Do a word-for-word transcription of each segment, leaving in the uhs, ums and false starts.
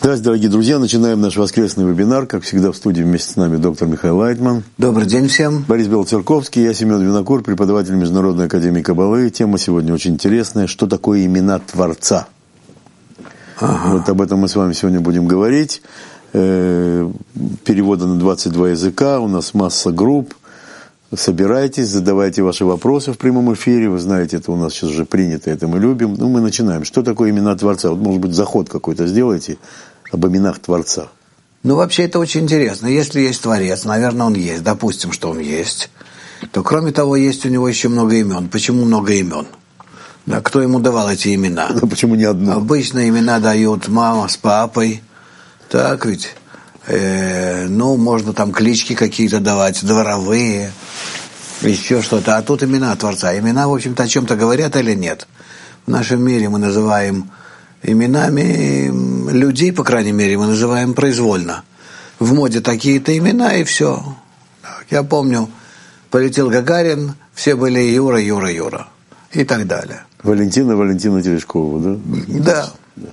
Здравствуйте, дорогие друзья. Начинаем наш воскресный вебинар. Как всегда, в студии вместе с нами доктор Михаил Лайтман. Добрый день всем. Борис Белоцерковский, я Семен Винокур, преподаватель Международной академии Каббалы. Тема сегодня очень интересная. Что такое имена Творца? Ага. Вот об этом мы с вами сегодня будем говорить. Перевода на двадцать два языка. У нас масса групп. Собирайтесь, задавайте ваши вопросы в прямом эфире. Вы знаете, это у нас сейчас уже принято, это мы любим. Ну, мы начинаем. Что такое имена Творца? Вот, может быть, заход какой-то сделайте об именах Творца. Ну, вообще, это очень интересно. Если есть Творец, наверное, он есть. Допустим, что он есть. То, кроме того, есть у него еще много имен. Почему много имен? Да, кто ему давал эти имена? Ну, почему не одно? Обычно имена дают мама с папой. Так ведь? Э, ну, можно там клички какие-то давать, дворовые, еще что-то. А тут имена Творца. Имена, в общем-то, о чем-то говорят или нет? В нашем мире мы называем именами людей, по крайней мере, мы называем произвольно. В моде такие-то имена, и все. Я помню, полетел Гагарин, все были Юра, Юра, Юра. И так далее. Валентина, Валентина Терешкова, да? Да. да.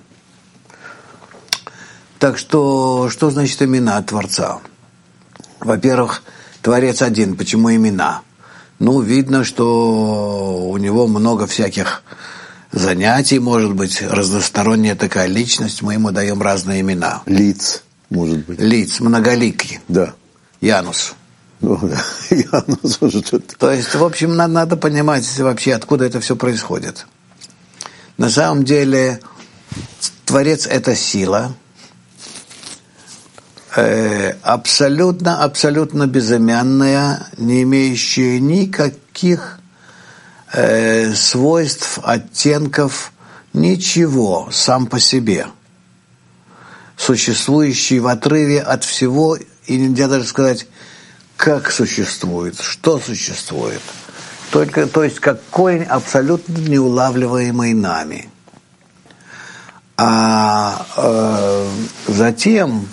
Так что, что значит имена Творца? Во-первых, Творец один. Почему имена? Ну, видно, что у него много всяких занятий, может быть, разносторонняя такая личность, мы ему даем разные имена. Лиц, может быть. Лиц, многоликий. Да. Янус. Ну, да. Янус уже что-то. То есть, в общем, надо, надо понимать вообще, откуда это все происходит. На самом деле, Творец – это сила, абсолютно, абсолютно безымянная, не имеющая никаких э, свойств, оттенков, ничего сам по себе, существующий в отрыве от всего, и нельзя даже сказать, как существует, что существует, только, то есть как корень абсолютно неулавливаемый нами. А э, затем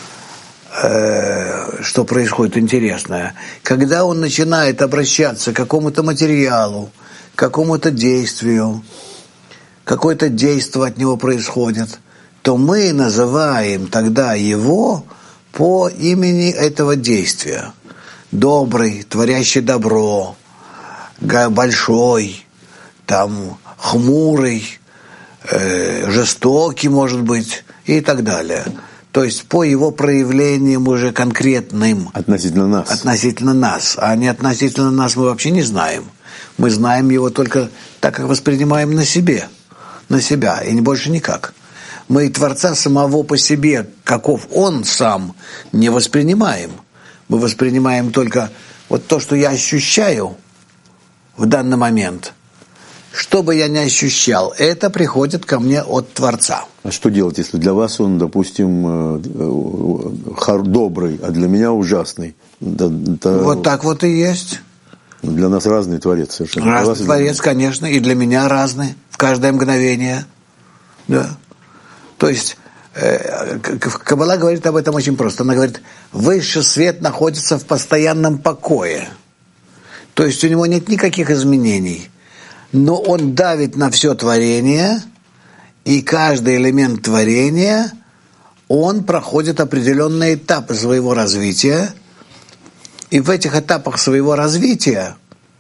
что происходит интересное. Когда он начинает обращаться к какому-то материалу, к какому-то действию, какое-то действие от него происходит, то мы называем тогда его по имени этого действия. Добрый, творящий добро, большой, там, хмурый, э, жестокий, может быть, и так далее. То есть по его проявлениям уже конкретным. Относительно нас. Относительно нас. А не относительно нас мы вообще не знаем. Мы знаем его только так, как воспринимаем на себе. На себя. И больше никак. Мы Творца самого по себе, каков он сам, не воспринимаем. Мы воспринимаем только вот то, что я ощущаю в данный момент. Что бы я ни ощущал, это приходит ко мне от Творца. А что делать, если для вас он, допустим, добрый, а для меня ужасный? Да, да, вот так вот и есть. Для нас разный Творец совершенно. Разный Творец, конечно, и для меня разный, в каждое мгновение. Да. То есть, э, Каббала говорит об этом очень просто. Она говорит, высший свет находится в постоянном покое. То есть у него нет никаких изменений. Но он давит на все творение, и каждый элемент творения, он проходит определенные этапы своего развития, и в этих этапах своего развития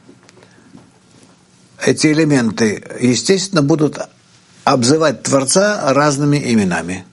эти элементы, естественно, будут обзывать Творца разными именами.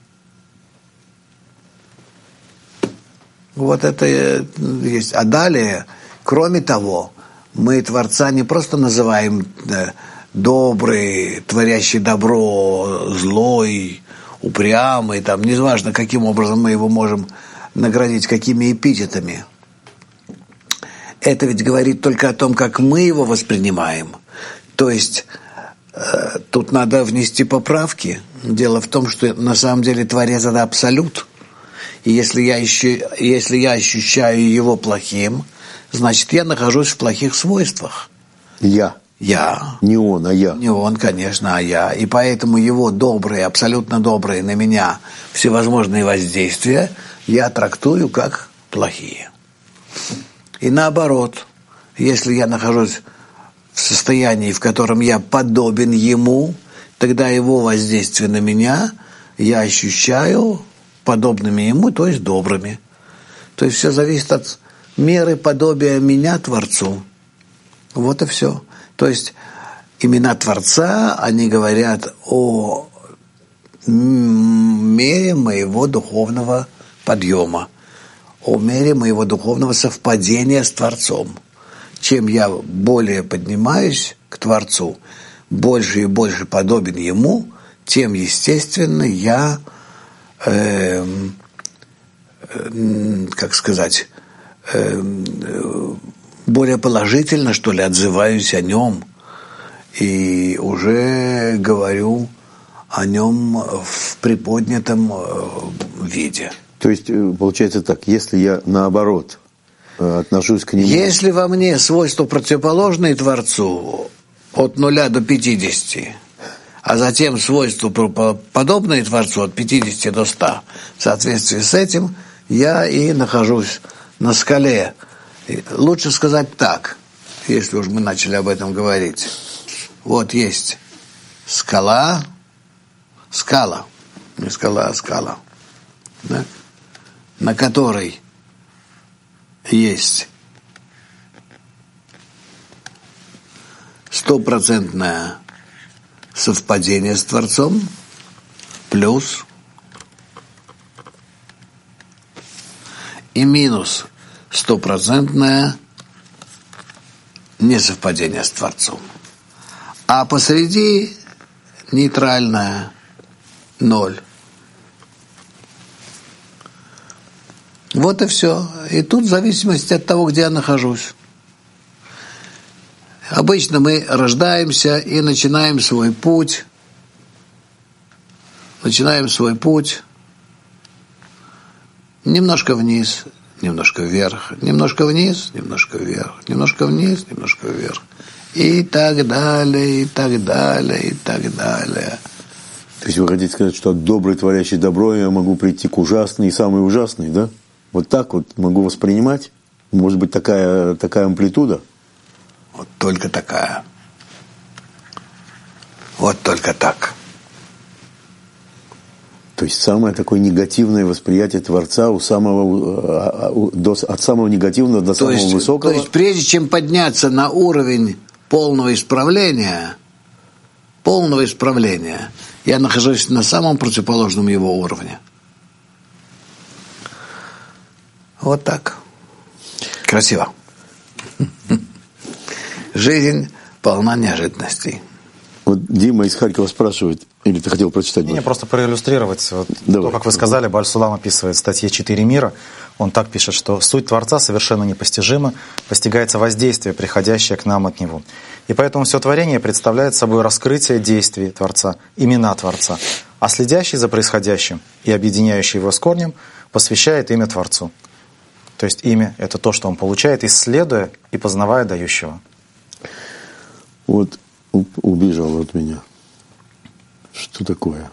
Вот это есть. А далее, кроме того, мы Творца не просто называем добрый, творящий добро, злой, упрямый, там, неважно, каким образом мы его можем наградить, какими эпитетами. Это ведь говорит только о том, как мы его воспринимаем. То есть э, тут надо внести поправки. Дело в том, что на самом деле Творец – это абсолют. И если я, ищу, если я ощущаю его плохим, значит, я нахожусь в плохих свойствах. Я. Я. Не он, а я. Не он, конечно, а я. И поэтому его добрые, абсолютно добрые на меня всевозможные воздействия я трактую как плохие. И наоборот, если я нахожусь в состоянии, в котором я подобен ему, тогда его воздействие на меня я ощущаю подобными ему, то есть добрыми. То есть все зависит от меры подобия меня Творцу. Вот и все. То есть имена Творца, они говорят о мере моего духовного подъема, о мере моего духовного совпадения с Творцом. Чем я более поднимаюсь к Творцу, больше и больше подобен Ему, тем, естественно, я, э, э, как сказать, э, более положительно, что ли, отзываюсь о Нем и уже говорю о Нем в приподнятом виде. То есть, получается так, если я, наоборот, отношусь к Нему... Если во мне свойства противоположные Творцу, от нуля до пятидесяти, а затем свойства подобные Творцу от пятидесяти до ста, в соответствии с этим я и нахожусь на скале. Лучше сказать так, если уж мы начали об этом говорить. Вот есть скала, скала, не скала, а скала, да, на которой есть стопроцентное совпадение с Творцом плюс и минус стопроцентное несовпадение с Творцом. А посреди нейтральное ноль. Вот и все. И тут в зависимости от того, где я нахожусь. Обычно мы рождаемся и начинаем свой путь. Начинаем свой путь немножко вниз, немножко вверх, немножко вниз, немножко вверх, немножко вниз, немножко вверх. И так далее, и так далее, и так далее. То есть вы хотите сказать, что от доброй, творящей добро, я могу прийти к ужасной и самой ужасной, да? Вот так вот могу воспринимать? Может быть, такая, такая амплитуда? Вот только такая. Вот только так. То есть самое такое негативное восприятие Творца у самого, до, от самого негативного до то самого есть, высокого. То есть прежде чем подняться на уровень полного исправления, полного исправления, я нахожусь на самом противоположном его уровне. Вот так. Красиво. Жизнь полна неожиданностей. Вот Дима из Харькова спрашивает, или ты хотел прочитать? Не, просто проиллюстрировать. Вот Давай. То, как вы сказали, Бааль Сулам описывает в статье «Четыре мира». Он так пишет, что суть Творца совершенно непостижима, постигается воздействие, приходящее к нам от Него. И поэтому все творение представляет собой раскрытие действий Творца, имена Творца. А следящий за происходящим и объединяющий его с корнем посвящает имя Творцу. То есть имя – это то, что он получает, исследуя и познавая дающего. Вот убежал от меня. Что такое?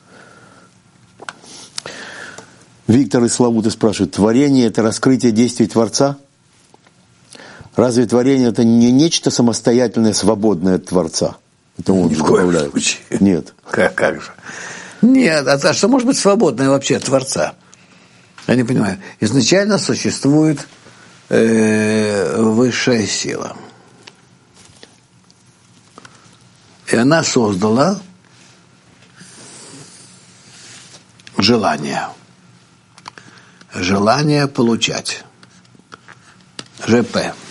Виктор из Славуты спрашивает, творение – это раскрытие действий Творца? Разве творение – это не нечто самостоятельное, свободное от Творца? Это он Ни в коем добавляет. случае. Нет. Как, как же? Нет, а что может быть свободное вообще от Творца? Я не понимаю. Изначально существует э, высшая сила. И она создала желание. Желание получать. ЖП.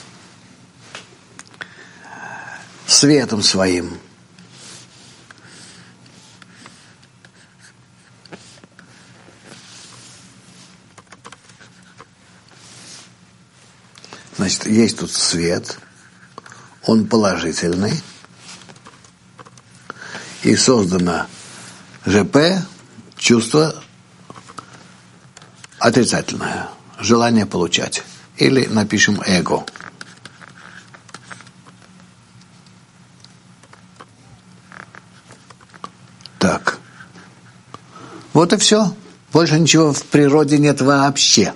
Светом своим. Значит, есть тут свет, он положительный, и создано ЖП, чувство отрицательное, желание получать. Или напишем эго. Так. Вот и все. Больше ничего в природе нет вообще.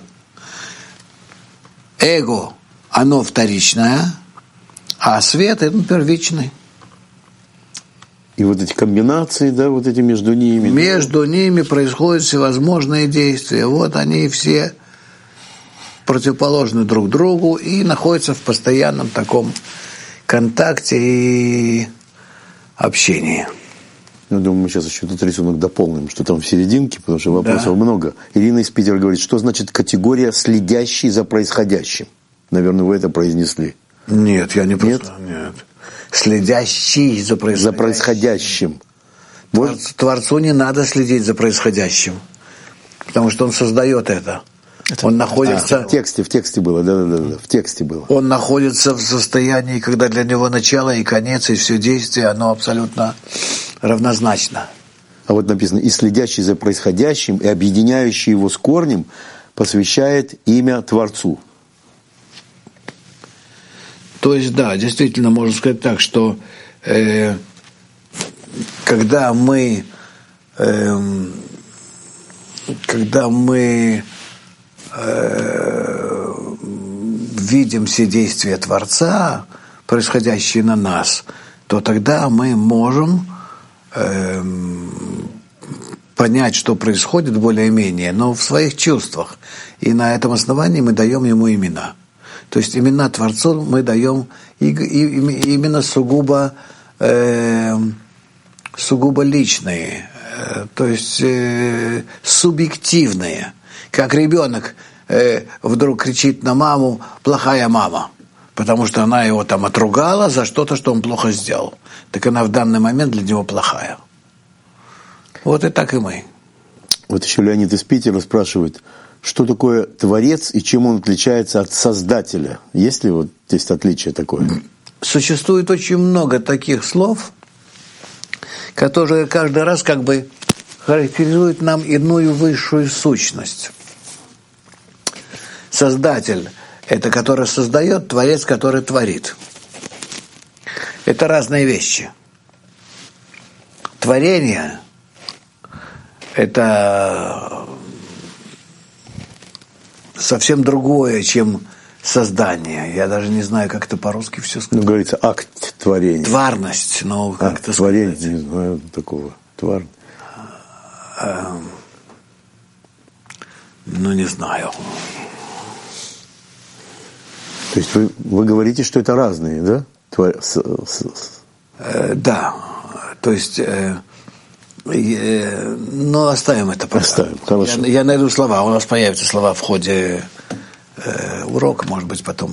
Эго, оно вторичное, а свет – это первичный. И вот эти комбинации, да, вот эти между ними. Между ними происходят всевозможные действия. Вот они все противоположны друг другу и находятся в постоянном таком контакте и общении. Я думаю, мы сейчас еще этот рисунок дополним, что там в серединке, потому что вопросов да. много. Ирина из Питера говорит, что значит категория «следящий за происходящим»? Наверное, вы это произнесли. Нет, я не просто... Нет? Нет. Следящий за происходящим. За происходящим. Творцу, Творцу не надо следить за происходящим, потому что он создает это. это он находится... А, в тексте, в тексте было, да-да-да, в тексте было. Он находится в состоянии, когда для него начало и конец, и все действие, оно абсолютно равнозначно. А вот написано, и следящий за происходящим, и объединяющий его с корнем, посвящает имя Творцу. То есть, да, действительно, можно сказать так, что э, когда мы, э, когда мы э, видим все действия Творца, происходящие на нас, то тогда мы можем э, понять, что происходит более-менее, но в своих чувствах. И на этом основании мы даем ему имена. То есть имена Творцу мы даем и, и, и, именно сугубо, э, сугубо личные, э, то есть э, субъективные. Как ребенок э, вдруг кричит на маму «плохая мама», потому что она его там отругала за что-то, что он плохо сделал. Так она в данный момент для него плохая. Вот и так и мы. Вот еще Леонид из Питера спрашивает, что такое Творец и чем он отличается от Создателя? Есть ли вот здесь отличие такое? Существует очень много таких слов, которые каждый раз как бы характеризуют нам иную высшую сущность. Создатель – это который создает, Творец, который творит. Это разные вещи. Творение – это совсем другое, чем создание. Я даже не знаю, как это по-русски все сказать. Ну, говорится, акт творения. Тварность, но как-то а, творение, сказать. Не знаю такого. Твар. А, ну, не знаю. То есть вы, вы говорите, что это разные, да? Твор... С, с, с... Э, да. То есть... Э, Ну, оставим это пока. Оставим, хорошо. Я, я найду слова. У нас появятся слова в ходе э, урока, может быть, потом.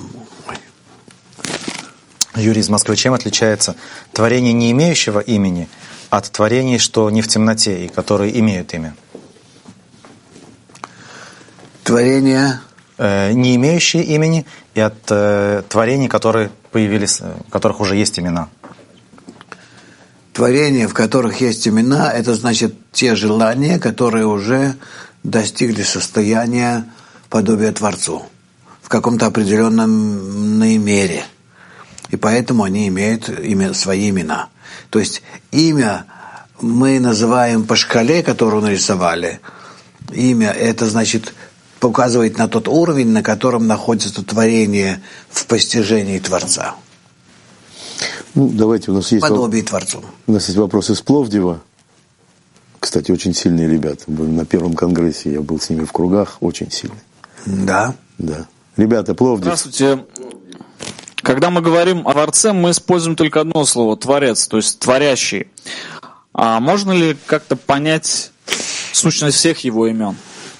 Юрий из Москвы, чем отличается творение, не имеющего имени, от творений, что не в темноте и которые имеют имя? Творение... Э, не имеющие имени и от э, творений, которые появились, у которых уже есть имена. Творения, в которых есть имена, это значит те желания, которые уже достигли состояния подобия Творцу в каком-то определенной мере. И поэтому они имеют имя, свои имена. То есть имя мы называем по шкале, которую нарисовали. Имя это значит показывает на тот уровень, на котором находится творение в постижении Творца. Ну, давайте, у нас есть... Подобие Творцу. У нас есть вопрос из Пловдива. Кстати, очень сильные ребята. На первом конгрессе я был с ними в кругах. Очень сильные. Да? Да. Ребята, Пловдив. Здравствуйте. Когда мы говорим о Творце, мы используем только одно слово – Творец, то есть творящий. А можно ли как-то понять сущность всех его имен?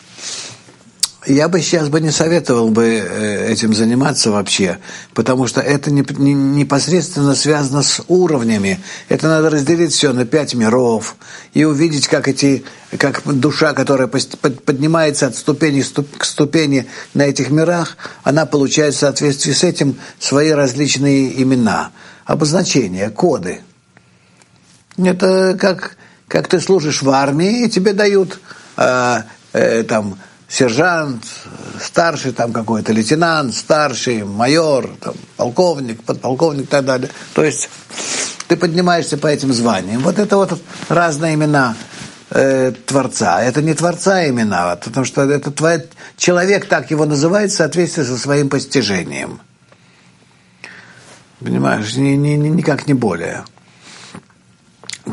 Я бы сейчас бы не советовал бы этим заниматься вообще, потому что это не, не, непосредственно связано с уровнями. Это надо разделить все на пять миров и увидеть, как эти, как душа, которая поднимается от ступени к ступени на этих мирах, она получает в соответствии с этим свои различные имена, обозначения, коды. Это как, как ты служишь в армии, и тебе дают э, э, там сержант, старший там какой-то, лейтенант, старший, майор, там, полковник, подполковник и так далее. То есть ты поднимаешься по этим званиям. Вот это вот разные имена э, Творца. Это не Творца имена, потому что это твой, человек так его называет в соответствии со своим постижением. Понимаешь, ни, ни, ни, никак не более.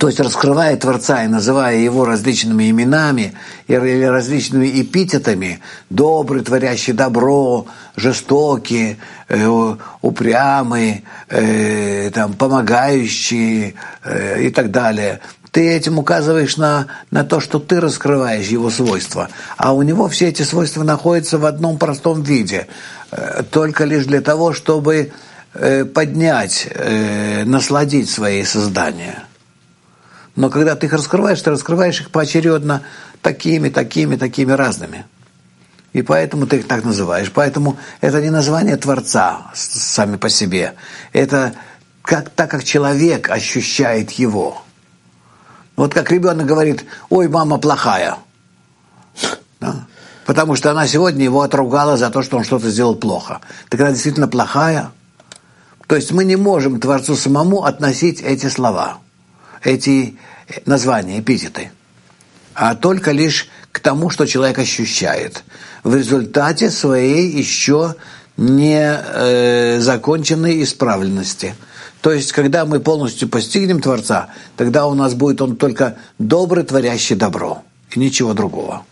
То есть раскрывая Творца и называя его различными именами или различными эпитетами, добрый, творящий добро, жестокий, э, упрямый, э, там, помогающий э, и так далее, ты этим указываешь на, на то, что ты раскрываешь его свойства. А у него все эти свойства находятся в одном простом виде, э, только лишь для того, чтобы э, поднять, э, насладить свои создания. Но когда ты их раскрываешь, ты раскрываешь их поочередно такими, такими, такими разными. И поэтому ты их так называешь. Поэтому это не название Творца сами по себе. Это как, так, как человек ощущает его. Вот как ребенок говорит: ой, мама плохая. Да? Потому что она сегодня его отругала за то, что он что-то сделал плохо. Так она действительно плохая. То есть мы не можем Творцу самому относить эти слова, эти названия, эпитеты, а только лишь к тому, что человек ощущает в результате своей еще не э, законченной исправленности. То есть, когда мы полностью постигнем Творца, тогда у нас будет он только добрый, творящий добро, и ничего другого.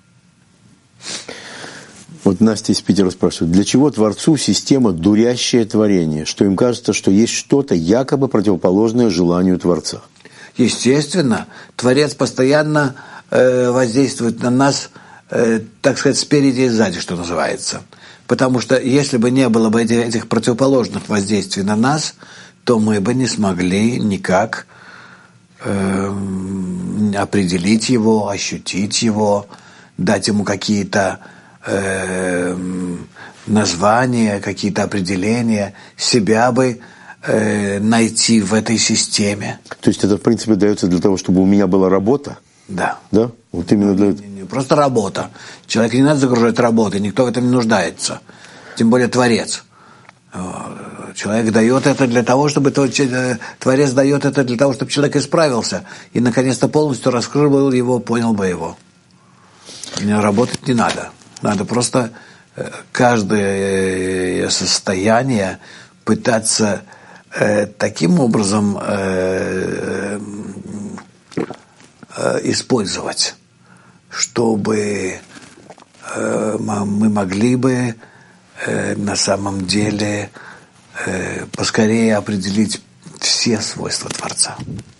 Вот Настя из Питера спрашивает, для чего Творцу система «дурящее творение», что им кажется, что есть что-то якобы противоположное желанию Творца? Естественно, Творец постоянно э, воздействует на нас, э, так сказать, спереди и сзади, что называется. Потому что если бы не было бы этих, этих противоположных воздействий на нас, то мы бы не смогли никак э, определить его, ощутить его, дать ему какие-то э, названия, какие-то определения, себя бы э, найти в этой системе. То есть это, в принципе, дается для того, чтобы у меня была работа? Да. Да? Вот именно для этого. Не, не, просто работа. Человека не надо загружать работой, никто в этом не нуждается. Тем более Творец. Человек дает это для того, чтобы Творец дает это для того, чтобы человек исправился и наконец-то полностью раскрыл его, понял бы его. Работать не надо. Надо просто каждое состояние пытаться э, таким образом э, э, использовать, чтобы э, мы могли бы э, на самом деле э, поскорее определить все свойства Творца.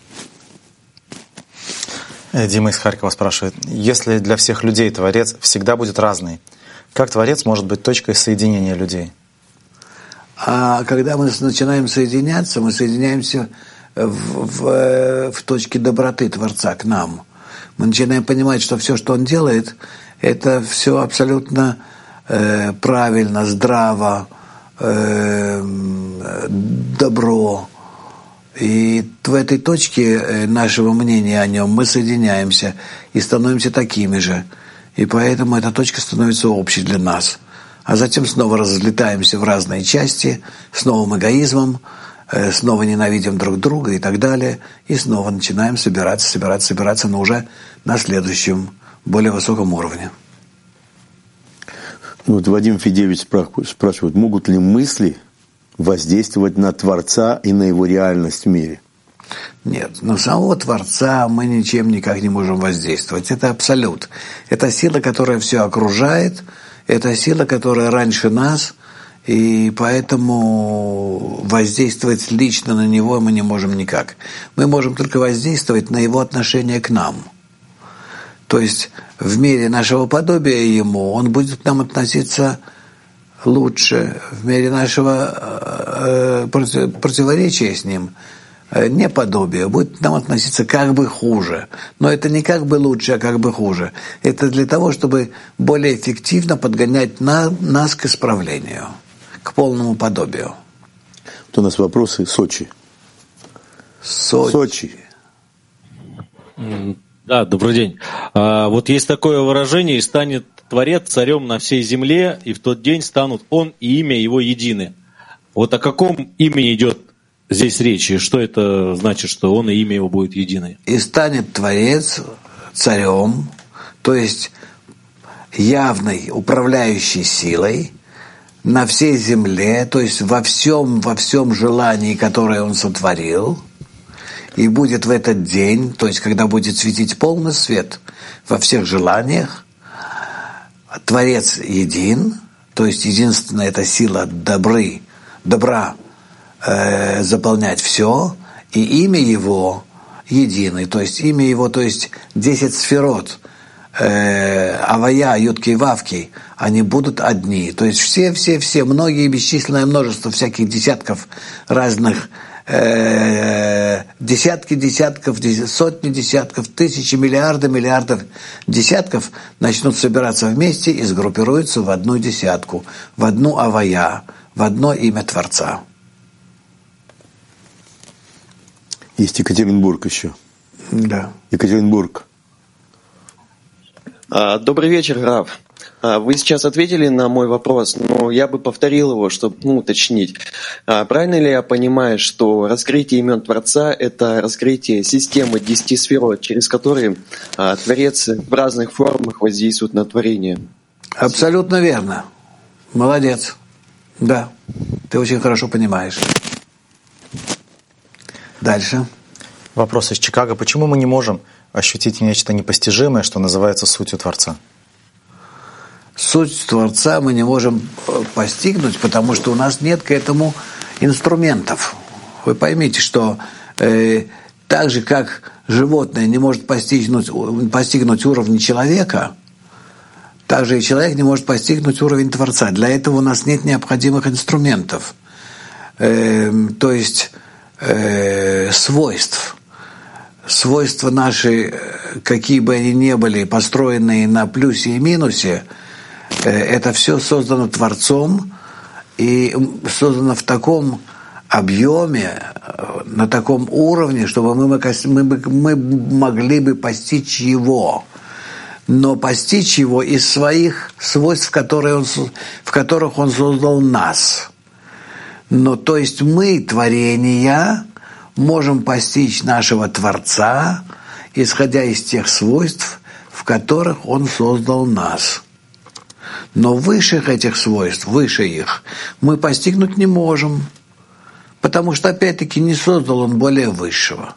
Дима из Харькова спрашивает, если для всех людей Творец всегда будет разный, как Творец может быть точкой соединения людей? А когда мы начинаем соединяться, мы соединяемся в, в, в точке доброты Творца к нам. Мы начинаем понимать, что все, что Он делает, это все абсолютно э, правильно, здраво, э, добро. И в этой точке нашего мнения о Нем мы соединяемся и становимся такими же. И поэтому эта точка становится общей для нас. А затем снова разлетаемся в разные части, с новым эгоизмом, снова ненавидим друг друга и так далее, и снова начинаем собираться, собираться, собираться, но уже на следующем, более высоком уровне. Вот Вадим Федевич спрашивает, могут ли мысли воздействовать на Творца и на его реальность в мире? Нет, на самого Творца мы ничем никак не можем воздействовать. Это абсолют. Это сила, которая все окружает, это сила, которая раньше нас, и поэтому воздействовать лично на него мы не можем никак. Мы можем только воздействовать на его отношение к нам. То есть в мере нашего подобия ему он будет к нам относиться лучше, в мере нашего э, противоречия с ним, э, неподобия, будет к нам относиться как бы хуже. Но это не как бы лучше, а как бы хуже. Это для того, чтобы более эффективно подгонять на, нас к исправлению, к полному подобию. Вот у нас вопросы. Сочи. Сочи. Сочи. Да, добрый день. А, вот есть такое выражение: «И станет Творец царем на всей земле, и в тот день станут Он и имя Его едины». Вот о каком имени идет здесь речь, и что это значит, что Он и имя Его будет едины? «И станет Творец царем», то есть явной управляющей силой на всей земле, то есть во всем, во всем желании, которое Он сотворил, И будет в этот день, то есть когда будет светить полный свет во всех желаниях, Творец един, то есть единственная эта сила добры, добра э, заполнять все, и имя его единый, то есть имя его, то есть десять сферот, э, Авая, Ютки и Вавки, они будут одни. То есть все-все-все, многие бесчисленное множество всяких десятков разных, э, десятки десятков, сотни десятков, тысячи, миллиарды миллиардов десятков начнут собираться вместе и сгруппируются в одну десятку, в одну Авая, в одно имя Творца. Есть Екатеринбург еще. Да. Екатеринбург. Добрый вечер, Рав. Вы сейчас ответили на мой вопрос, но я бы повторил его, чтобы ну, уточнить. Правильно ли я понимаю, что раскрытие имен Творца — это раскрытие системы десяти сферот, через которые Творец в разных формах воздействует на творение? Абсолютно верно. Молодец. Да, ты очень хорошо понимаешь. Дальше. Вопрос из Чикаго. Почему мы не можем ощутить нечто непостижимое, что называется сутью Творца? Суть Творца мы не можем постигнуть, потому что у нас нет к этому инструментов. Вы поймите, что э, так же, как животное не может постигнуть, постигнуть уровень человека, так же и человек не может постигнуть уровень Творца. Для этого у нас нет необходимых инструментов, э, то есть э, свойств. Свойства наши, какие бы они ни были, построенные на плюсе и минусе, это все создано Творцом и создано в таком объеме, на таком уровне, чтобы мы, мы, мы могли бы постичь его. Но постичь его из своих свойств, которые он, в которых он создал нас. Но то есть мы, творения, можем постичь нашего Творца, исходя из тех свойств, в которых он создал нас. Но высших этих свойств, выше их, мы постигнуть не можем, потому что, опять-таки, не создал он более высшего.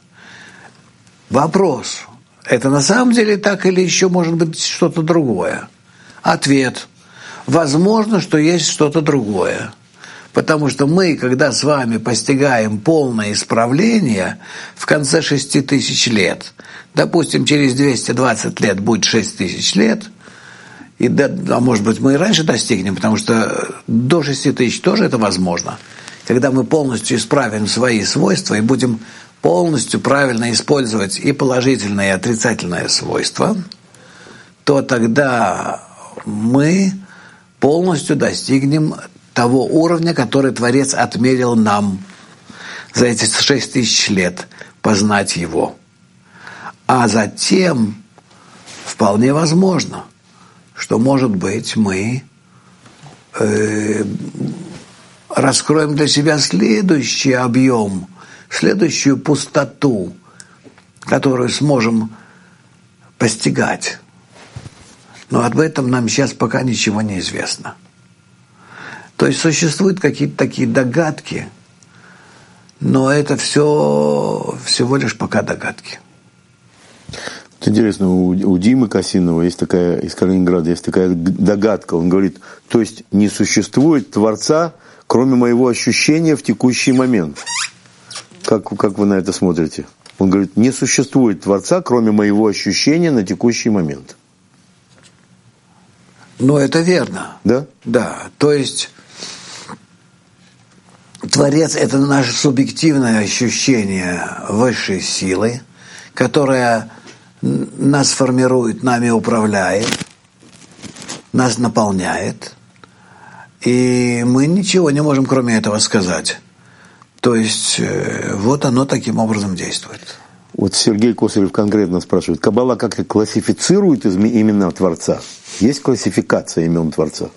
Вопрос, это на самом деле так или еще может быть что-то другое? Ответ, возможно, что есть что-то другое. Потому что мы, когда с вами постигаем полное исправление в конце шести тысяч лет, допустим, через двести двадцать лет будет шесть тысяч лет, и, а может быть, мы и раньше достигнем, потому что до шести тысяч тоже это возможно. Когда мы полностью исправим свои свойства и будем полностью правильно использовать и положительное, и отрицательное свойства, то тогда мы полностью достигнем того уровня, который Творец отмерил нам за эти шесть тысяч лет, познать его. А затем вполне возможно, что, может быть, мы э, раскроем для себя следующий объем, следующую пустоту, которую сможем постигать. Но об этом нам сейчас пока ничего не известно. То есть существуют какие-то такие догадки, но это все всего лишь пока догадки. Интересно, у, у Димы Косинова есть такая, из Калининграда, есть такая догадка. Он говорит, то есть не существует Творца, кроме моего ощущения в текущий момент. Как, как вы на это смотрите? Он говорит, не существует Творца, кроме моего ощущения на текущий момент. Ну, это верно. Да? Да, то есть Творец – это наше субъективное ощущение высшей силы, которая нас формирует, нами управляет, нас наполняет, и мы ничего не можем кроме этого сказать. То есть вот оно таким образом действует. Вот Сергей Косарев конкретно спрашивает, Каббала как-то классифицирует имена Творца? Есть классификация имен Творца?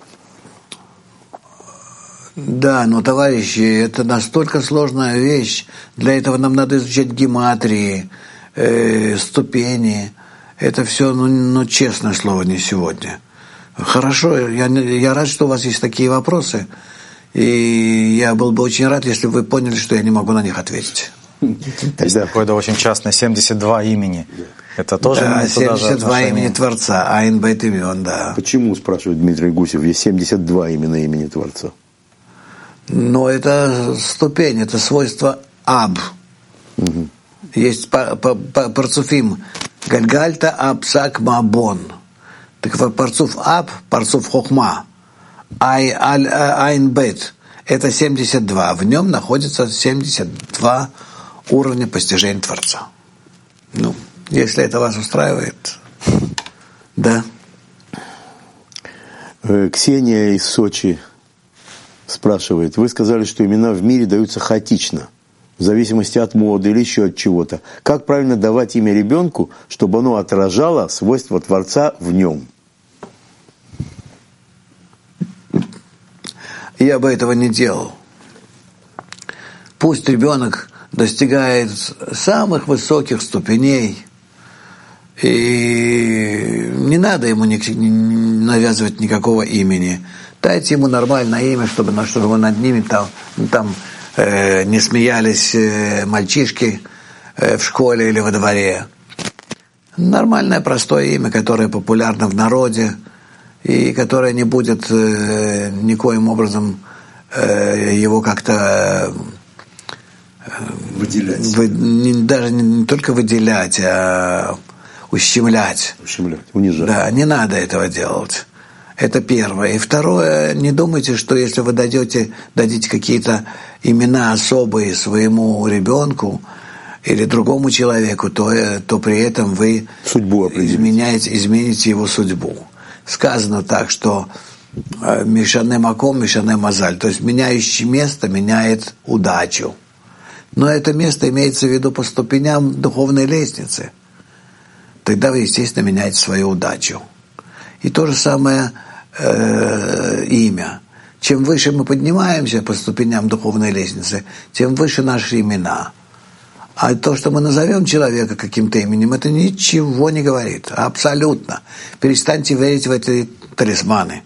Да, но, товарищи, это настолько сложная вещь. Для этого нам надо изучать гематрии, э, ступени. Это все, ну, ну, честное слово, не сегодня. Хорошо, я, я рад, что у вас есть такие вопросы. И я был бы очень рад, если бы вы поняли, что я не могу на них ответить. Есть такое, да, очень частное, семьдесят два имени. Это тоже да, семьдесят два отношение... имени Творца, Айн Бет имен, да. Почему, спрашивает Дмитрий Гусев, есть семьдесят два именно имени Творца? Но это ступень, это свойство Аб. Угу. Есть парцуфим Гальгальта Аб Сак Мабон. Так парцуф Аб, парцуф Хохма, Ай, аль, Айн Бет. Это семьдесят два. В нем находится семьдесят два уровня постижения Творца. Ну, если это вас устраивает, да. Ксения из Сочи спрашивает, вы сказали, что имена в мире даются хаотично, в зависимости от моды или еще от чего-то. Как правильно давать имя ребенку, чтобы оно отражало свойства Творца в нем? Я бы этого не делал. Пусть ребенок достигает самых высоких ступеней, и не надо ему навязывать никакого имени. Дайте ему нормальное имя, чтобы, чтобы над ними там, там э, не смеялись э, мальчишки э, в школе или во дворе. Нормальное, простое имя, которое популярно в народе, и которое не будет э, никоим образом э, его как-то э, выделять. Вы, не, даже не, не только выделять, а ущемлять. Ущемлять, унижать. Да, не надо этого делать. Это первое. И второе, не думайте, что если вы дадете, дадите какие-то имена особые своему ребенку или другому человеку, то, то при этом вы судьбу изменяете, измените его судьбу. Сказано так, что Мишане Маком, Мишане Мазаль, то есть меняющее место меняет удачу. Но это место имеется в виду по ступеням духовной лестницы. Тогда вы, естественно, меняете свою удачу. И то же самое э, имя. Чем выше мы поднимаемся по ступеням духовной лестницы, тем выше наши имена. А то, что мы назовем человека каким-то именем, это ничего не говорит. Абсолютно. Перестаньте верить в эти талисманы.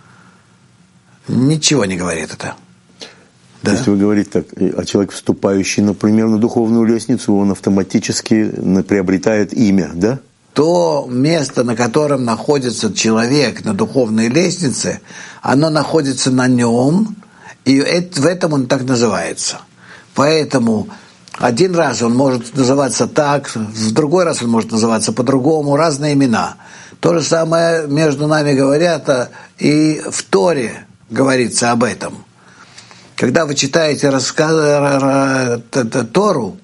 Ничего не говорит это. Да? То есть вы говорите так, а человек, вступающий, например, на духовную лестницу, он автоматически приобретает имя, да? То место, на котором находится человек на духовной лестнице, оно находится на нем, и это, в этом он так называется. Поэтому один раз он может называться так, в другой раз он может называться по-другому, разные имена. То же самое между нами говорят, и в Торе говорится об этом. Когда вы читаете рассказ, Тору,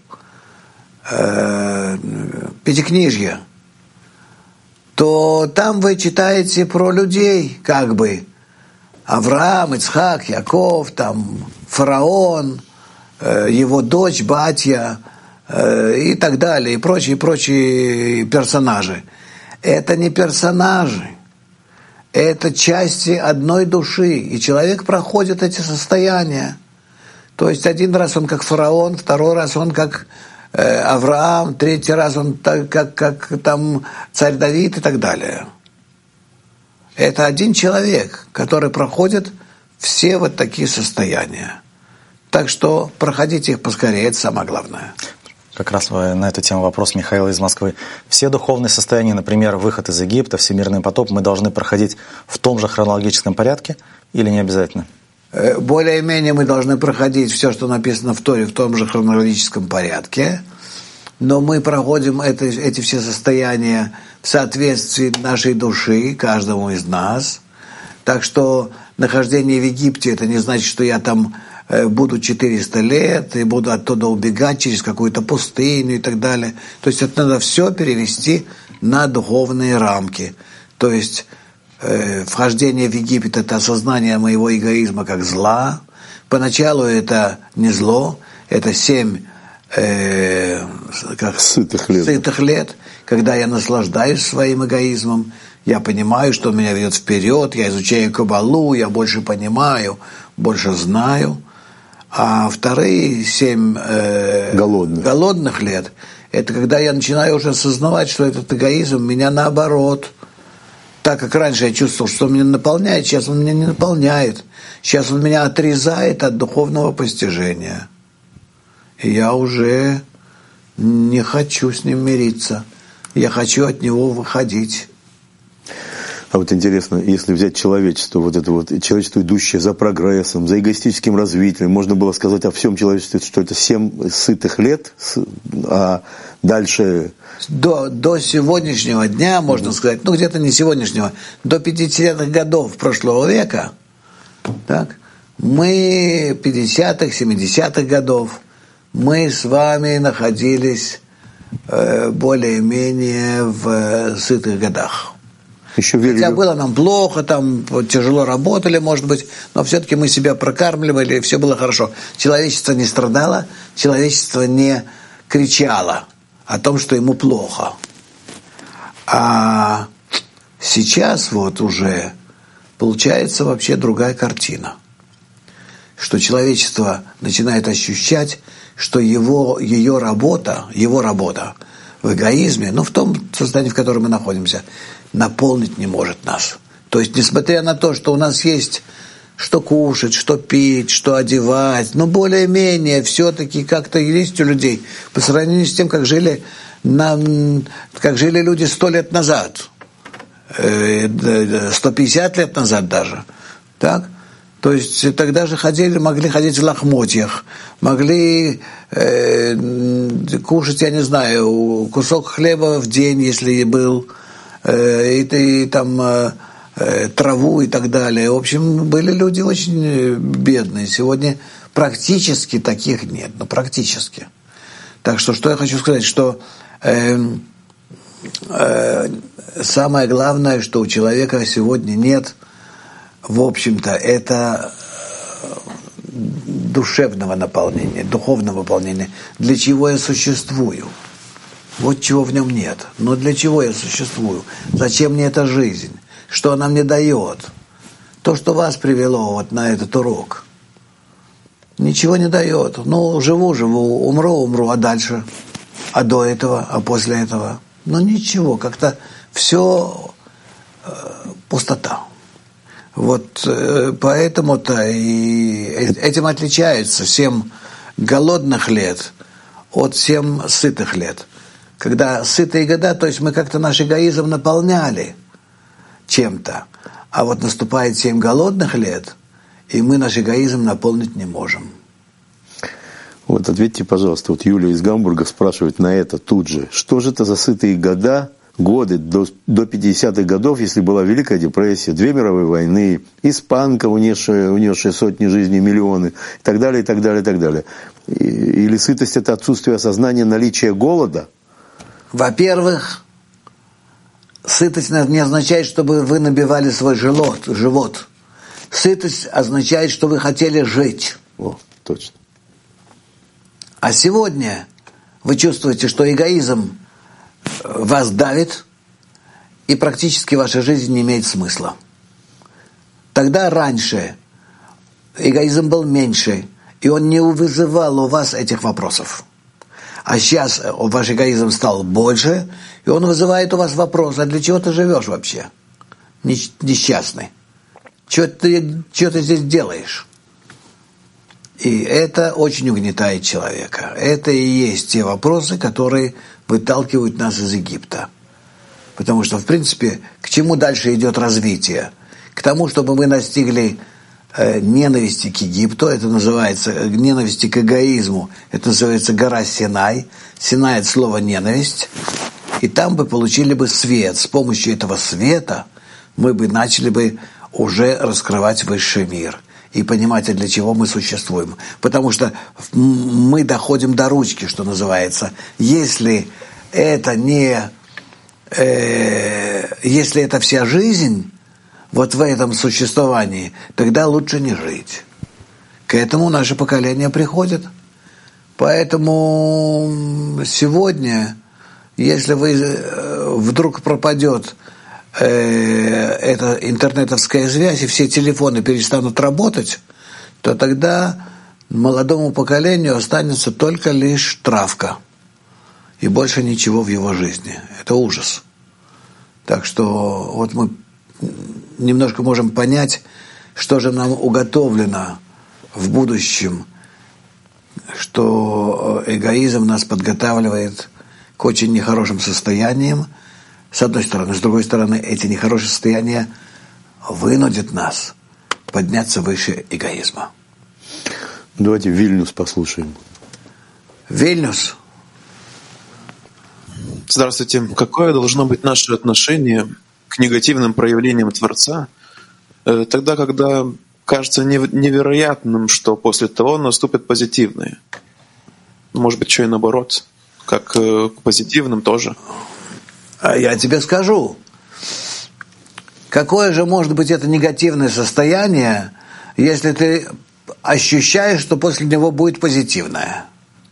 э, Пятикнижье, то там вы читаете про людей, как бы Авраам, Ицхак, Яков, там фараон, э, его дочь, батья э, и так далее, и прочие, прочие персонажи. Это не персонажи, это части одной души, и человек проходит эти состояния. То есть один раз он как фараон, второй раз он как э, Авраам, третий раз он так, как, как там царь Давид и так далее. Это один человек, который проходит все вот такие состояния. Так что проходите их поскорее, это самое главное. Как раз на эту тему вопрос Михаила из Москвы. Все духовные состояния, например, выход из Египта, всемирный потоп, мы должны проходить в том же хронологическом порядке или не обязательно? Более-менее мы должны проходить все, что написано в Торе, в том же хронологическом порядке, но мы проходим это, эти все состояния в соответствии нашей души, каждому из нас. Так что нахождение в Египте, это не значит, что я там буду четыреста лет и буду оттуда убегать через какую-то пустыню и так далее. То есть это надо все перевести на духовные рамки. То есть э, вхождение в Египет – это осознание моего эгоизма как зла. Поначалу это не зло, это семь э, как, сытых лет. сытых лет, когда я наслаждаюсь своим эгоизмом. Я понимаю, что он меня ведет вперед, я изучаю Кабалу, я больше понимаю, больше знаю. А вторые семь э, голодных. голодных лет – это когда я начинаю уже осознавать, что этот эгоизм меня наоборот. Так как раньше я чувствовал, что он меня наполняет, сейчас он меня не наполняет. Сейчас он меня отрезает от духовного постижения. я уже не хочу с ним мириться. Я хочу от него выходить. А вот интересно, если взять человечество, вот это вот человечество, идущее за прогрессом, за эгоистическим развитием, можно было сказать о всем человечестве, что это семь сытых лет, а дальше... До, до сегодняшнего дня, можно сказать, ну где-то не сегодняшнего, до пятидесятых годов прошлого века, так, мы пятидесятых, семидесятых годов, мы с вами находились э, более-менее в э, сытых годах. Еще верили. Хотя было нам плохо, там тяжело работали, может быть, но все-таки мы себя прокармливали, все было хорошо. Человечество не страдало, человечество не кричало о том, что ему плохо. А сейчас вот уже получается вообще другая картина. Что человечество начинает ощущать, что его, ее работа, его работа в эгоизме, ну в том состоянии, в котором мы находимся, наполнить не может нас. То есть, несмотря на то, что у нас есть что кушать, что пить, что одевать, но более-менее все-таки как-то есть у людей по сравнению с тем, как жили, на, как жили люди сто лет назад, сто пятьдесят лет назад даже, так? То есть тогда же ходили, могли ходить в лохмотьях, могли э, кушать, я не знаю, кусок хлеба в день, если и был, э, и, и там э, траву и так далее. В общем, были люди очень бедные. Сегодня практически таких нет, ну практически. Так что, что я хочу сказать, что э, э, самое главное, что у человека сегодня нет, в общем-то, это душевного наполнения, духовного наполнения. Для чего я существую? Вот чего в нем нет. Но для чего я существую? Зачем мне эта жизнь? Что она мне дает? То, что вас привело вот на этот урок, ничего не дает. Ну, живу, живу, умру, умру, а дальше? А до этого? А после этого? Ну, ничего, как-то все э, пустота. Вот э, поэтому-то и этим отличается семь голодных лет от семь сытых лет. Когда сытые года, то есть мы как-то наш эгоизм наполняли чем-то, а вот наступает семь голодных лет, и мы наш эгоизм наполнить не можем. Вот ответьте, пожалуйста, вот Юлия из Гамбурга спрашивает на это тут же, что же это за сытые года, годы до, до пятидесятых годов, если была Великая депрессия, две мировые войны, испанка, унесшая, унесшая сотни жизней, миллионы, и так далее, и так далее, и так далее. И, или сытость – это отсутствие осознания наличия голода? Во-первых, сытость не означает, чтобы вы набивали свой живот. живот. Сытость означает, что вы хотели жить. О, точно. А сегодня вы чувствуете, что эгоизм вас давит, и практически ваша жизнь не имеет смысла. Тогда раньше эгоизм был меньше, и он не вызывал у вас этих вопросов. А сейчас ваш эгоизм стал больше, и он вызывает у вас вопрос, а для чего ты живешь вообще, несчастный? Что ты, что ты здесь делаешь? И это очень угнетает человека. Это и есть те вопросы, которые выталкивают нас из Египта. Потому что, в принципе, к чему дальше идет развитие? К тому, чтобы мы достигли э, ненависти к Египту, это называется ненависти к эгоизму, это называется гора Синай. Синай – это слово «ненависть». И там бы получили бы свет. С помощью этого света мы бы начали бы уже раскрывать высший мир и понимать, для чего мы существуем. Потому что мы доходим до ручки, что называется. Если это не... Э, если это вся жизнь, вот в этом существовании, тогда лучше не жить. К этому наше поколение приходит. Поэтому сегодня, если вы вдруг пропадет эта интернетовская связь, и все телефоны перестанут работать, то тогда молодому поколению останется только лишь травка. И больше ничего в его жизни. Это ужас. Так что вот мы немножко можем понять, что же нам уготовлено в будущем что эгоизм нас подготавливает к очень нехорошим состояниям, с одной стороны. С другой стороны, эти нехорошие состояния вынудят нас подняться выше эгоизма. Давайте Вильнюс послушаем. Вильнюс. Здравствуйте. Какое должно быть наше отношение к негативным проявлениям Творца, э, тогда, когда кажется невероятным, что после того наступят позитивные? Может быть, еще и наоборот, как э, к позитивным тоже? А я тебе скажу, какое же может быть это негативное состояние, если ты ощущаешь, что после него будет позитивное?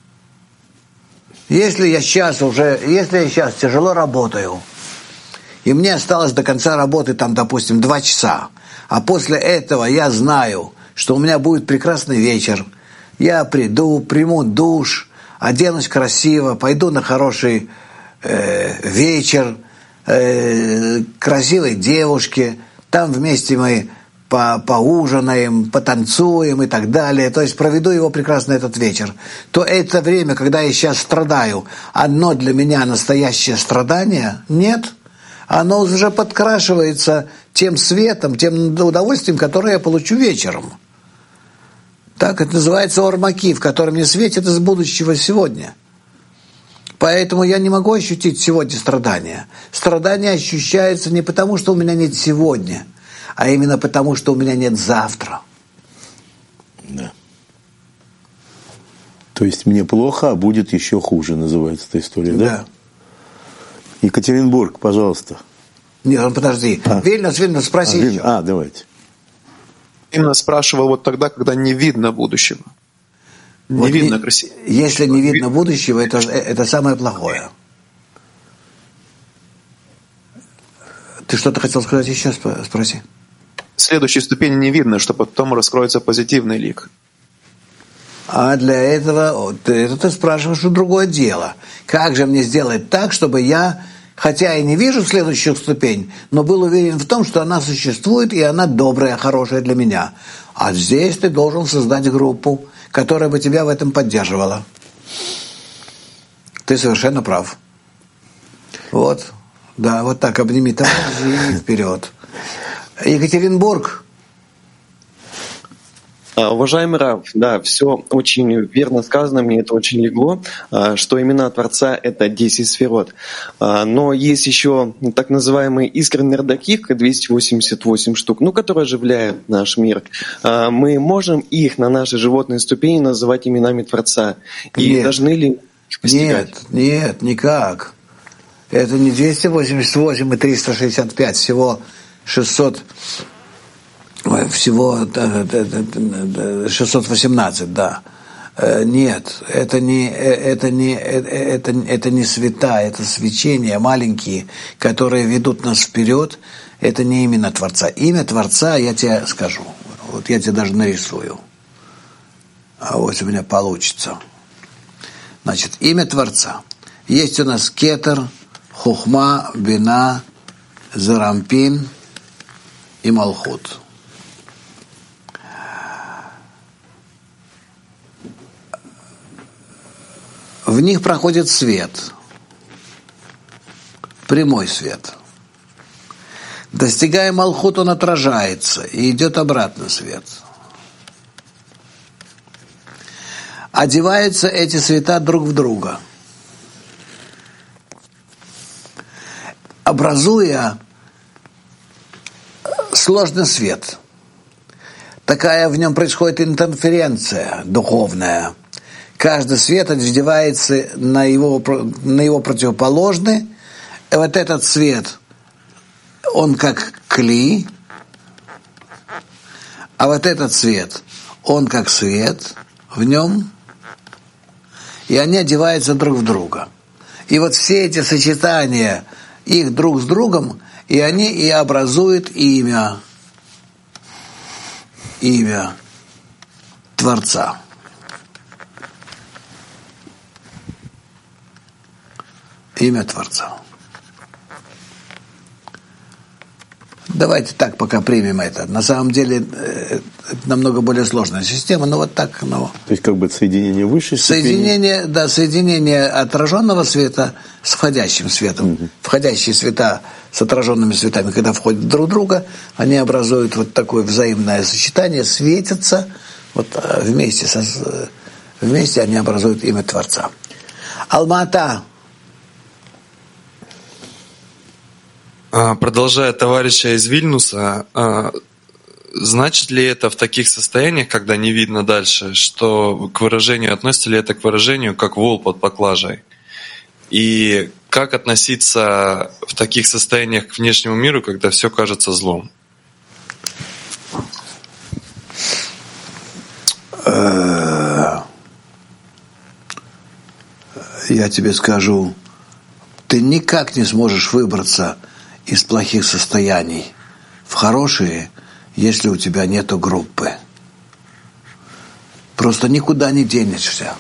Если я сейчас уже, если я сейчас тяжело работаю, и мне осталось до конца работы, там, допустим, два часа, а после этого я знаю, что у меня будет прекрасный вечер, я приду, приму душ, оденусь красиво, пойду на хороший э, вечер, э, красивой девушке, там вместе мы по поужинаем, потанцуем и так далее, то есть проведу его прекрасно этот вечер, то это время, когда я сейчас страдаю, оно для меня настоящее страдание? Нет. Оно уже подкрашивается тем светом, тем удовольствием, которое я получу вечером. Так это называется ормаки, в котором мне светит из будущего сегодня. Поэтому я не могу ощутить сегодня страдания. Страдания ощущаются не потому, что у меня нет сегодня, а именно потому, что у меня нет завтра. Да. То есть мне плохо, а будет еще хуже, называется эта история, да? Да. Екатеринбург, пожалуйста. Нет, ну подожди. А. Вильнюс, Вильнюс, спроси а, еще. А, давайте. Именно спрашивал вот тогда, когда не видно будущего. Не вот видно не, красиво. Если не видно будущего, это, это самое плохое. Ты что-то хотел сказать еще? Спроси. Следующей ступени не видно, что потом раскроется позитивный лик. А для этого ты, это ты спрашиваешь у другое дело. Как же мне сделать так, чтобы я, хотя и не вижу следующую ступень, но был уверен в том, что она существует, и она добрая, хорошая для меня. А здесь ты должен создать группу, которая бы тебя в этом поддерживала. Ты совершенно прав. Вот. Да, вот так обними товарища и вперед. Екатеринбург. Уважаемый Рав, да, все очень верно сказано, мне это очень легло, что имена Творца — это десять сферот. Но есть еще так называемые искры Нердаких, двести восемьдесят восемь штук, ну, которые оживляют наш мир. Мы можем их на нашей животной ступени называть именами Творца? И нет, должны ли их постигать? Нет, нет, никак. Это не двести восемьдесят восемь и триста шестьдесят пять, всего шестьсот... Всего шестьсот восемнадцать, да. Нет, это не, это не, это, это не света, это свечения маленькие, которые ведут нас вперед. Это не имя Творца. Имя Творца, я тебе скажу, вот я тебе даже нарисую. А вот у меня получится. Значит, имя Творца. Есть у нас Кетер, Хухма, Бина, Зарампин и Малхут. В них проходит свет, прямой свет. Достигая Малхут, он отражается, и идет обратно свет. Одеваются эти света друг в друга, образуя сложный свет. Такая в нем происходит интерференция духовная. Каждый свет одевается на его, на его противоположный. И вот этот свет, он как кли, а вот этот свет, он как свет в нем, и они одеваются друг в друга. И вот все эти сочетания их друг с другом, и они и образуют имя, имя Творца. Имя Творца. Давайте так пока примем это. На самом деле это намного более сложная система, но вот так. Ну. То есть как бы соединение высшей степени? Соединение, да, соединение отраженного света с входящим светом. Угу. Входящие света с отраженными светами, когда входят друг в друга, они образуют вот такое взаимное сочетание, светятся, вот вместе, со, вместе они образуют имя Творца. Алма-Ата. Продолжая товарища из Вильнюса, значит ли это в таких состояниях, когда не видно дальше, что к выражению, относится ли это к выражению, как вол под поклажей? И как относиться в таких состояниях к внешнему миру, когда все кажется злом? Я тебе скажу, ты никак не сможешь выбраться из плохих состояний в хорошие, если у тебя нету группы. Просто никуда не денешься.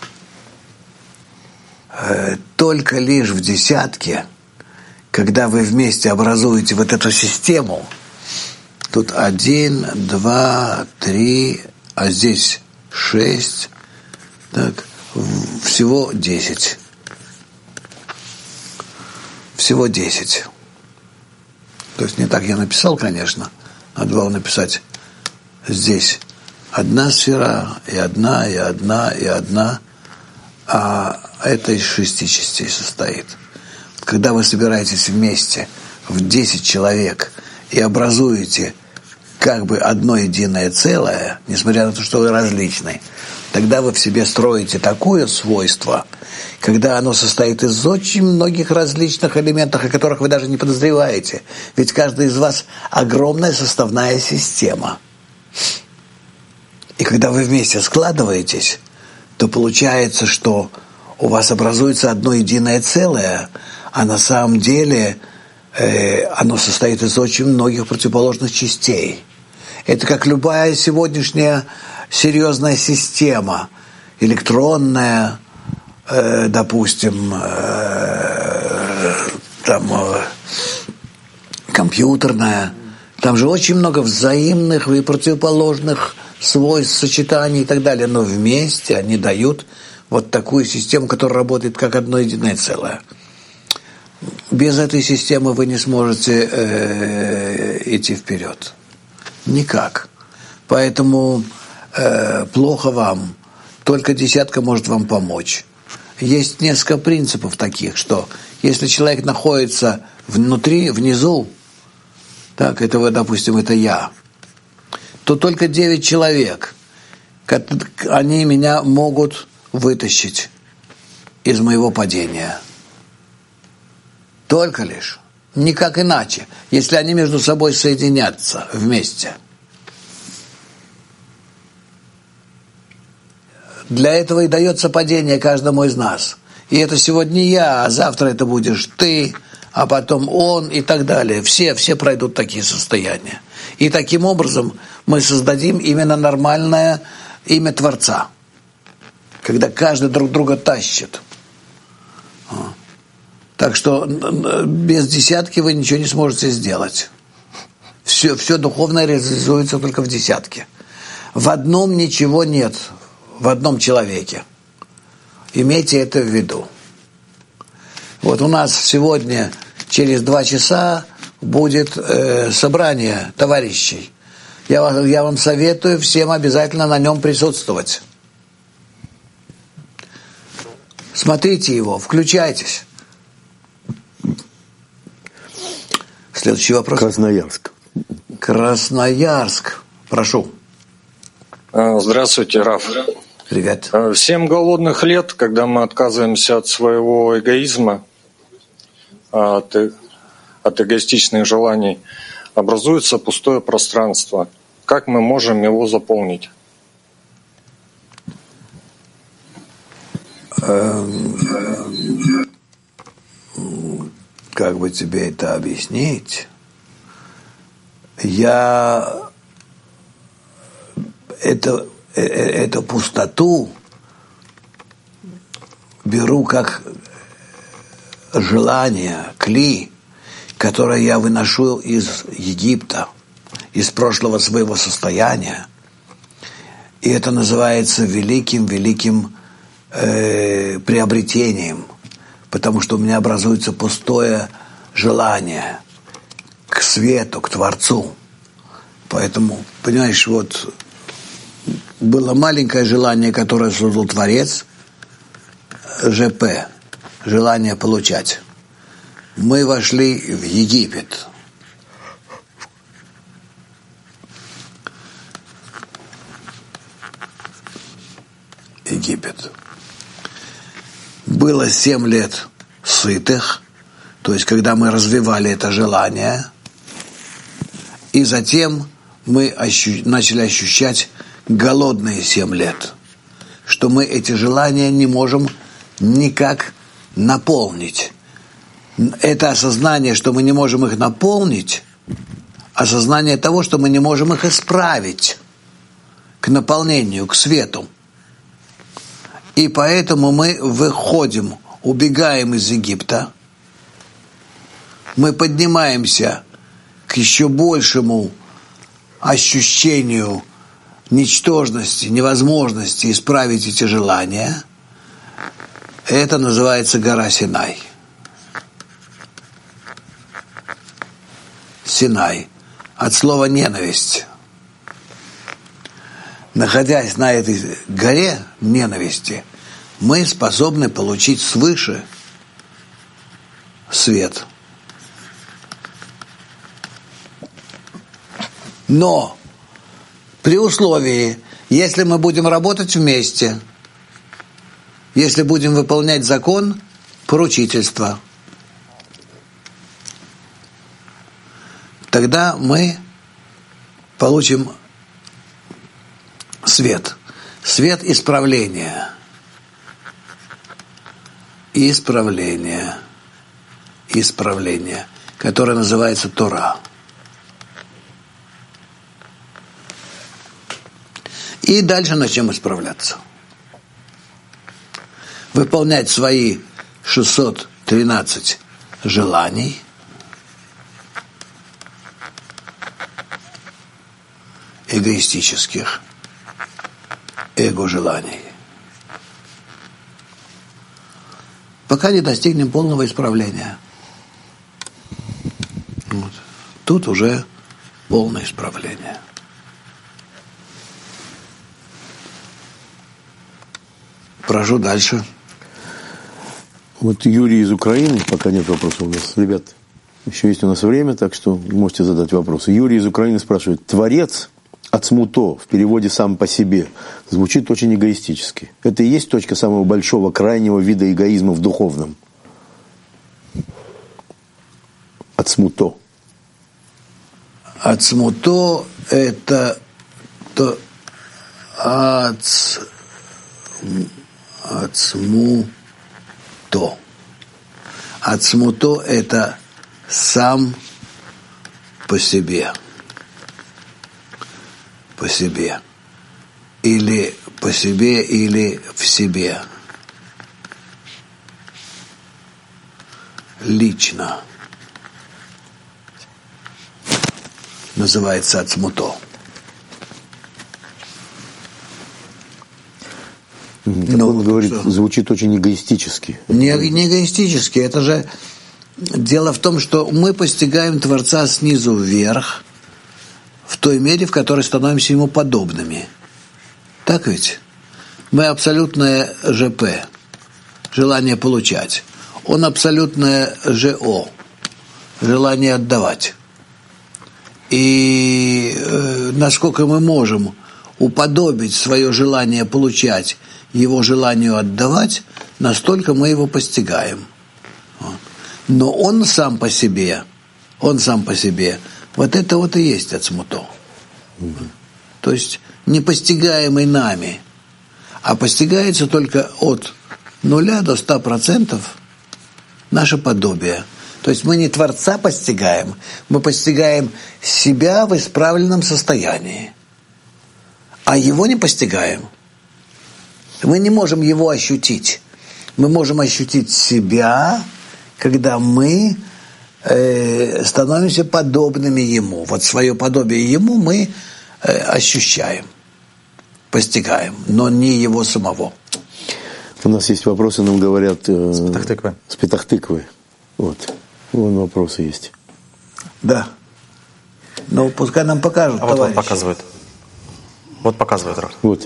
Только лишь в десятке, когда вы вместе образуете вот эту систему, тут один, два, три, а здесь шесть, так, всего десять. Всего десять. То есть не так я написал, конечно. Надо было написать здесь одна сфера, и одна, и одна, и одна. А это из шести частей состоит. Когда вы собираетесь вместе в десять человек и образуете как бы одно единое целое, несмотря на то, что вы различны, тогда вы в себе строите такое свойство, когда оно состоит из очень многих различных элементов, о которых вы даже не подозреваете. Ведь каждый из вас огромная составная система. И когда вы вместе складываетесь, то получается, что у вас образуется одно единое целое, а на самом деле э, оно состоит из очень многих противоположных частей. Это как любая сегодняшняя серьезная система, электронная, э, допустим, э, там, э, компьютерная. Там же очень много взаимных и противоположных свойств, сочетаний и так далее, но вместе они дают вот такую систему, которая работает как одно единое целое. Без этой системы вы не сможете э, идти вперед. Никак. Поэтому э, плохо вам. Только десятка может вам помочь. Есть несколько принципов таких, что если человек находится внутри, внизу, так, это вы, допустим, это я, то только девять человек, они меня могут вытащить из моего падения. Только лишь. Никак иначе, если они между собой соединятся вместе. Для этого и дается падение каждому из нас. И это сегодня я, а завтра это будешь ты, а потом он и так далее. Все, все пройдут такие состояния. И таким образом мы создадим именно нормальное имя Творца. Когда каждый друг друга тащит. Так что без десятки вы ничего не сможете сделать. Все, все духовное реализуется только в десятке. В одном ничего нет, в одном человеке. Имейте это в виду. Вот у нас сегодня через два часа будет э, собрание товарищей. Я, я вам советую всем обязательно на нем присутствовать. Смотрите его, включайтесь. Следующий вопрос. Красноярск. Красноярск. Прошу. Здравствуйте, Раф. Привет. В семь голодных лет, когда мы отказываемся от своего эгоизма, от, от эгоистичных желаний, образуется пустое пространство. Как мы можем его заполнить? Как бы тебе это объяснить? Я это, эту пустоту беру как желание, кли, которое я выношу из Египта, из прошлого своего состояния. И это называется великим-великим э, приобретением, потому что у меня образуется пустое желание к свету, к Творцу. Поэтому, понимаешь, вот было маленькое желание, которое создал Творец, ЖП, желание получать. Мы вошли в Египет. Египет. Было семь лет сытых, то есть когда мы развивали это желание, и затем мы ощу- начали ощущать голодные семь лет, что мы эти желания не можем никак наполнить. Это осознание, что мы не можем их наполнить, осознание того, что мы не можем их исправить к наполнению, к свету. И поэтому мы выходим, убегаем из Египта, мы поднимаемся к еще большему ощущению ничтожности, невозможности исправить эти желания. Это называется гора Синай. Синай. От слова ненависть. Находясь на этой горе ненависти, мы способны получить свыше свет. Но при условии, если мы будем работать вместе, если будем выполнять закон поручительства, тогда мы получим свет. Свет исправления. Исправление. Исправление, которое называется Тора. И дальше начнем исправляться. Выполнять свои шестьсот тринадцать желаний. Эгоистических. Эго-желаний. Пока не достигнем полного исправления. Вот. Тут уже полное исправление. Прошу дальше. Вот Юрий из Украины, пока нет вопросов у нас, ребят, еще есть у нас время, так что можете задать вопросы. Юрий из Украины спрашивает: Творец ацмуто в переводе «сам по себе» звучит очень эгоистически. Это и есть точка самого большого, крайнего вида эгоизма в духовном? Ацмуто. Ацмуто – это то, ац, ацмуто. Ацмуто – это сам по себе. По себе. Или по себе, или в себе. Лично. Называется ацмуто. Так Но, он говорит, что? Звучит очень эгоистически. Не, не эгоистически. Это же дело в том, что мы постигаем Творца снизу вверх, в той мере, в которой становимся ему подобными. Так ведь? Мы абсолютное ЖП, желание получать. Он абсолютное ЖО, желание отдавать. И э, насколько мы можем уподобить свое желание получать его желанию отдавать, настолько мы его постигаем. Вот. Но он сам по себе, он сам по себе, вот это вот и есть ацмуто. Mm-hmm. То есть не постигаемый нами, а постигается только от нуля до ста процентов наше подобие. То есть мы не Творца постигаем, мы постигаем себя в исправленном состоянии, а его не постигаем. Мы не можем его ощутить. Мы можем ощутить себя, когда мы э, становимся подобными Ему. Вот свое подобие Ему мы э, ощущаем, постигаем, но не Его самого. У нас есть вопросы, нам говорят... Э, с Петахтыквы. С Петахтыквы. Вот. Вон вопросы есть. Да. Ну, пускай нам покажут, А вот товарищи. он показывает. Вот показывает, Рав. Вот.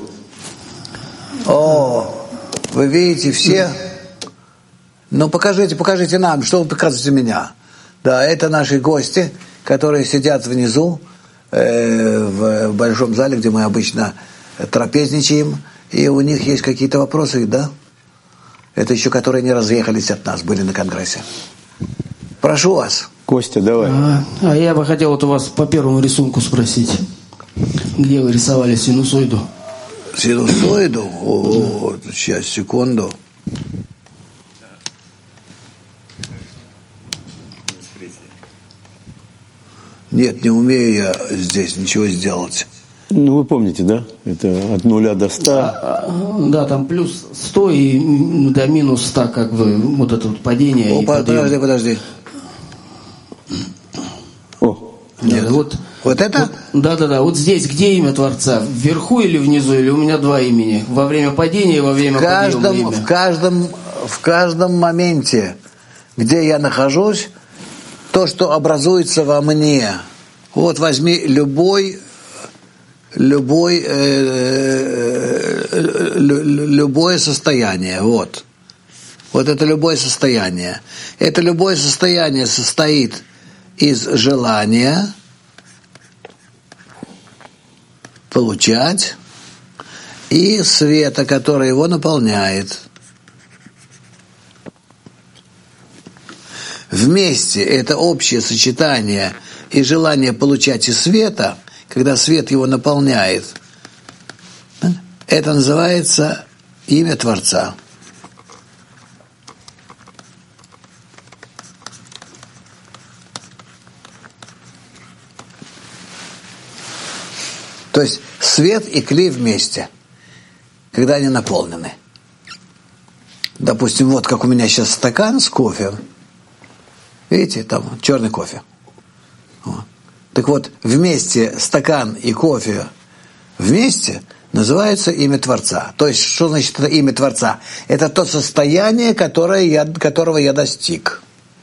О, вы видите все? Ну, покажите, покажите нам, что вы показываете меня. Да, это наши гости, которые сидят внизу, э, в, в большом зале, где мы обычно трапезничаем, и у них есть какие-то вопросы, да? Это еще которые не разъехались от нас, были на Конгрессе. Прошу вас. Костя, давай. А, а я бы хотел вот у вас по первому рисунку спросить, где вы рисовали синусоиду? Синусоиду? О, сейчас, секунду. Нет, не умею я здесь ничего сделать. Ну, вы помните, да? Это от нуля до ста. А, да, там плюс сто и до минус ста, как бы, вот это вот падение. О, и подожди, подожди. О, Нет, вот, вот это? Вот, да, да, да. Вот здесь где имя Творца? Вверху или внизу? Или у меня два имени? Во время падения и во время в каждом, подъема имя? В каждом, в каждом моменте, где я нахожусь, то, что образуется во мне. Вот возьми любой, любой, э, э, любое состояние. Вот. Вот это любое состояние. Это любое состояние состоит из желания получать и света, который его наполняет. Вместе это общее сочетание и желание получать и света, когда свет его наполняет, это называется имя Творца. То есть свет и кли вместе, когда они наполнены. Допустим, вот как у меня сейчас стакан с кофе. Видите, там черный кофе. Вот. Так вот, вместе стакан и кофе вместе называется имя Творца. То есть, что значит это имя Творца? Это то состояние, которое я, которого я достиг.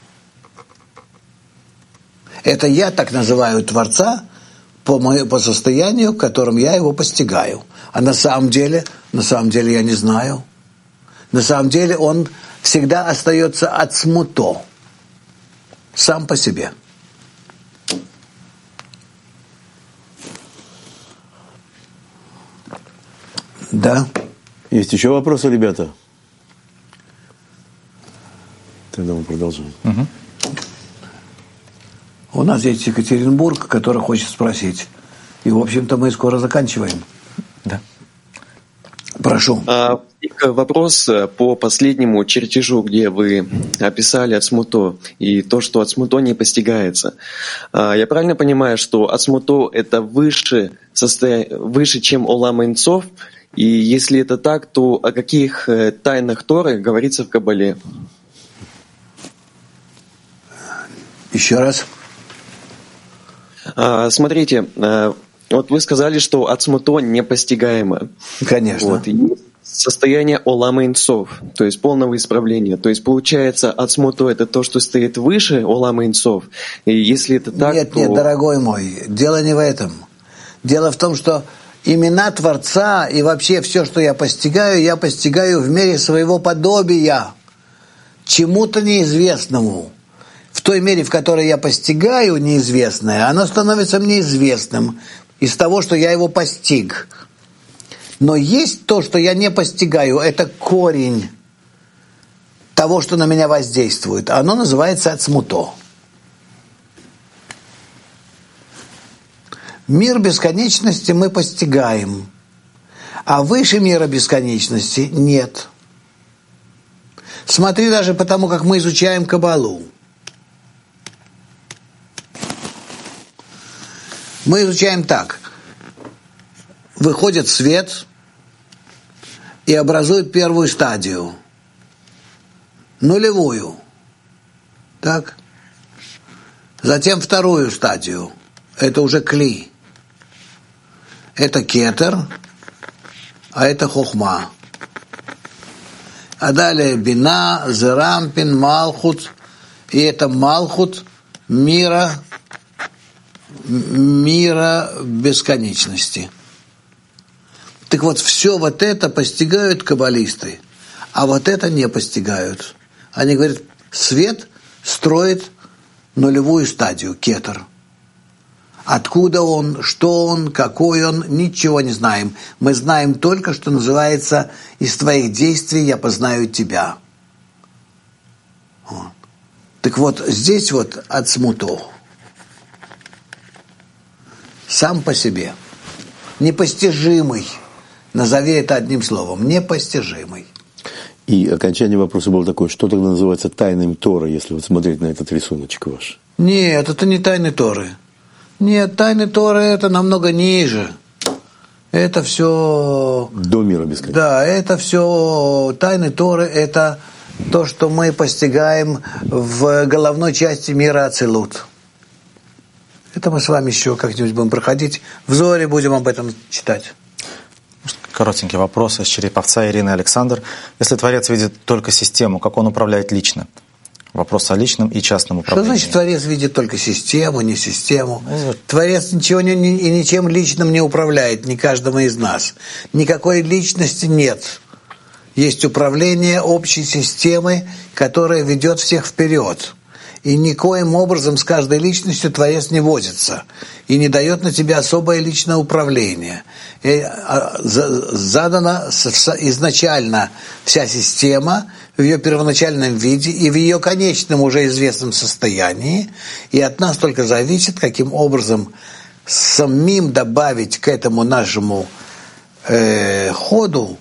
Это я так называю Творца по, моему, по состоянию, в котором я его постигаю. А на самом деле, на самом деле я не знаю. На самом деле он всегда остается ацмуто. Сам по себе. Да. Есть еще вопросы, ребята? Тогда мы продолжим. Угу. У нас есть Екатеринбург, который хочет спросить. И, в общем-то, мы скоро заканчиваем. Да. Прошу. А, вопрос по последнему чертежу, где вы описали ацмуто и то, что ацмуто не постигается. А, я правильно понимаю, что ацмуто это выше, состоя... выше, чем олам эйн-соф? И если это так, то о каких тайнах Торы говорится в Кабале? Еще раз. А, смотрите, а, вот вы сказали, что ацмуто непостигаемо. Конечно. Вот, и состояние олам эйн-соф, то есть полного исправления. То есть получается, ацмуто это то, что стоит выше олам эйн-соф. И если это так, нет, то... Нет, дорогой мой, дело не в этом. Дело в том, что имена Творца и вообще все, что я постигаю, я постигаю в мере своего подобия, чему-то неизвестному. В той мере, в которой я постигаю неизвестное, оно становится мне известным из того, что я его постиг. Но есть то, что я не постигаю, это корень того, что на меня воздействует. Оно называется ацмуто. Мир бесконечности мы постигаем, а выше мира бесконечности нет. Смотри даже по тому, как мы изучаем Кабалу. Мы изучаем так. Выходит свет и образует первую стадию. Нулевую. Так? Затем вторую стадию. Это уже кли. Это кетер, а это хохма. А далее бина, зерампин, малхут. И это малхут мира, мира бесконечности. Так вот, все вот это постигают каббалисты, а вот это не постигают. Они говорят, свет строит нулевую стадию, кетер. Откуда он, что он, какой он, ничего не знаем. Мы знаем только, что называется, из твоих действий я познаю тебя. Вот. Так вот, здесь вот ацмуто. Сам по себе. Непостижимый. Назови это одним словом. Непостижимый. И окончание вопроса было такое, что тогда называется тайным Торы, если вот смотреть на этот рисуночек ваш? Нет, это не тайны Торы. Нет, тайны Торы это намного ниже. Это все... До мира бесконечности. Да, это все... Тайны Торы это то, что мы постигаем в головной части мира Ацилут. Это мы с вами еще как-нибудь будем проходить. В Зоре будем об этом читать. Коротенький вопрос из Череповца Ирины Александр. Если Творец видит только систему, как он управляет лично? Вопрос о личном и частном управлении. Что значит Творец видит только систему, не систему? Творец ничего не, ни, и ничем личным не управляет, ни каждому из нас. Никакой личности нет. Есть управление общей системой, которая ведет всех вперед. И никоим образом с каждой личностью Творец не возится. И не дает на тебя особое личное управление. И задана изначально вся система в ее первоначальном виде и в ее конечном уже известном состоянии. И от нас только зависит, каким образом самим добавить к этому нашему э, ходу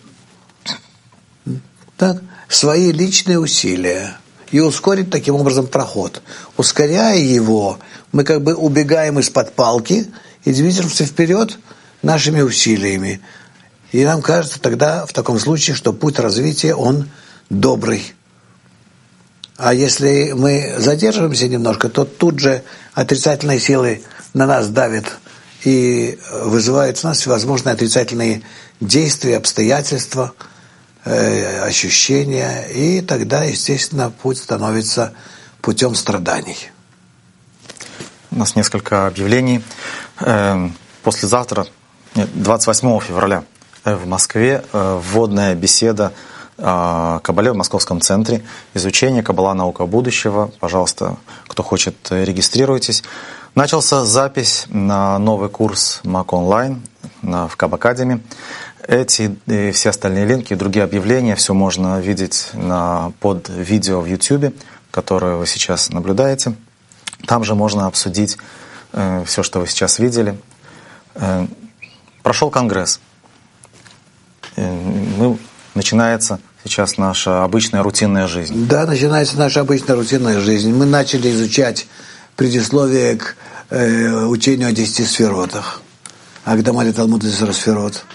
так, свои личные усилия. И ускорить таким образом проход. Ускоряя его, мы как бы убегаем из-под палки и движемся вперед нашими усилиями. И нам кажется тогда, в таком случае, что путь развития, он добрый. А если мы задерживаемся немножко, то тут же отрицательные силы на нас давят и вызывают в нас всевозможные отрицательные действия, обстоятельства, ощущения, и тогда, естественно, путь становится путем страданий. У нас несколько объявлений. Послезавтра, двадцать восьмого февраля, в Москве вводная беседа о Кабале в Московском центре. Изучение Каббала, наука будущего. Пожалуйста, кто хочет, регистрируйтесь. Начался запись на новый курс Мак онлайн в Каб Академи. Эти и все остальные линки и другие объявления, все можно видеть на, под видео в YouTube, которое вы сейчас наблюдаете. Там же можно обсудить э, все, что вы сейчас видели. Э, прошел Конгресс. Э, мы, начинается сейчас наша обычная рутинная жизнь. Да, начинается наша обычная рутинная жизнь. Мы начали изучать предисловие к э, учению о десяти сферотах. Агдамали Талмуд сферот.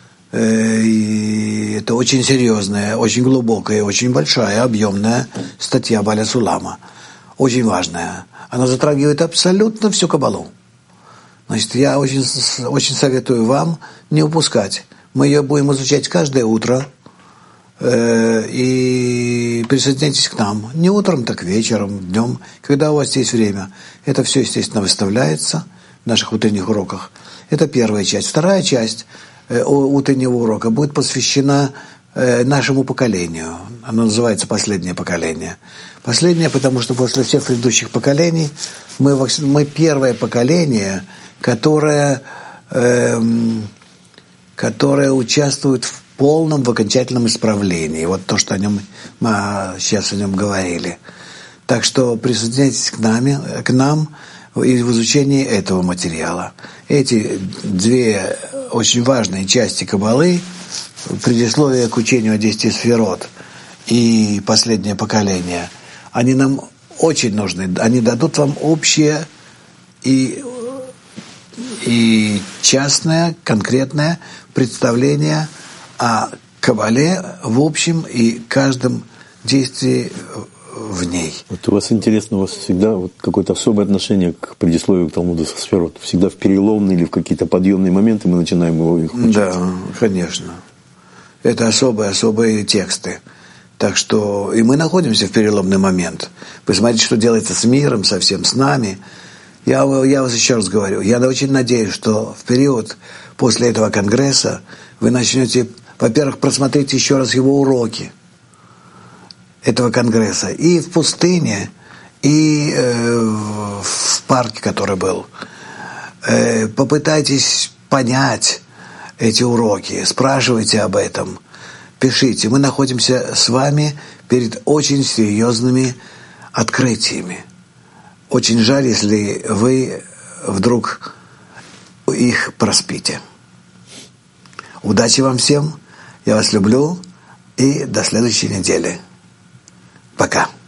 И это очень серьезная, очень глубокая, очень большая, объемная статья Баля Сулама. Очень важная. Она затрагивает абсолютно всю Каббалу. Значит, я очень, очень советую вам не упускать. Мы ее будем изучать каждое утро. И присоединяйтесь к нам. Не утром, так вечером, днем, когда у вас есть время. Это все, естественно, выставляется в наших утренних уроках. Это первая часть. Вторая часть утреннего урока будет посвящена нашему поколению. Оно называется «Последнее поколение». Последнее, потому что после всех предыдущих поколений мы, мы первое поколение, которое, э, которое участвует в полном, в окончательном исправлении. Вот то, что о нем, мы сейчас о нем говорили. Так что присоединяйтесь к, нами, к нам и в изучении этого материала. Эти две очень важные части Каббалы, предисловие к учению о десяти сферот и последнее поколение, они нам очень нужны. Они дадут вам общее и, и частное, конкретное представление о Каббале в общем и каждом действии в ней. Вот у вас интересно, у вас всегда вот какое-то особое отношение к предисловию к Талмуду Сферот. Всегда в переломные или в какие-то подъемные моменты мы начинаем его их учить. Да, конечно. Это особые-особые тексты. Так что и мы находимся в переломный момент. Вы смотрите, что делается с миром, со всем с нами. Я, я вас еще раз говорю, я очень надеюсь, что в период после этого конгресса вы начнете, во-первых, просмотреть еще раз его уроки этого конгресса и в пустыне, и э, в парке, который был. Э, попытайтесь понять эти уроки, спрашивайте об этом, пишите. Мы находимся с вами перед очень серьезными открытиями. Очень жаль, если вы вдруг их проспите. Удачи вам всем, я вас люблю, и до следующей недели. Пока.